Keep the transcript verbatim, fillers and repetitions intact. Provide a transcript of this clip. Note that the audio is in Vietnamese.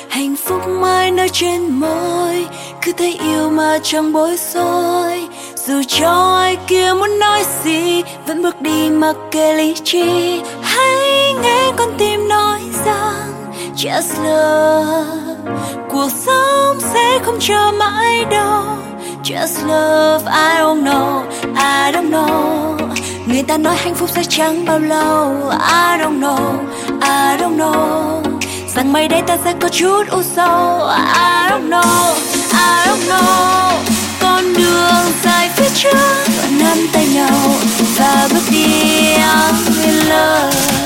hạnh phúc mãi nơi trên môi, cứ thấy yêu mà chẳng bối rối. Dù cho ai kia muốn nói gì, vẫn bước đi mặc kệ lý trí. Hãy nghe con tim nói rằng just love, cuộc sống sẽ không chờ mãi đâu. Just love, I don't know, I don't know. Người ta nói hạnh phúc sẽ chẳng bao lâu. I don't know, I don't know. Rằng mai đây ta sẽ có chút u sầu. I don't know, I don't know. Con đường dài phía trước, nắm tay nhau và bước đi in love.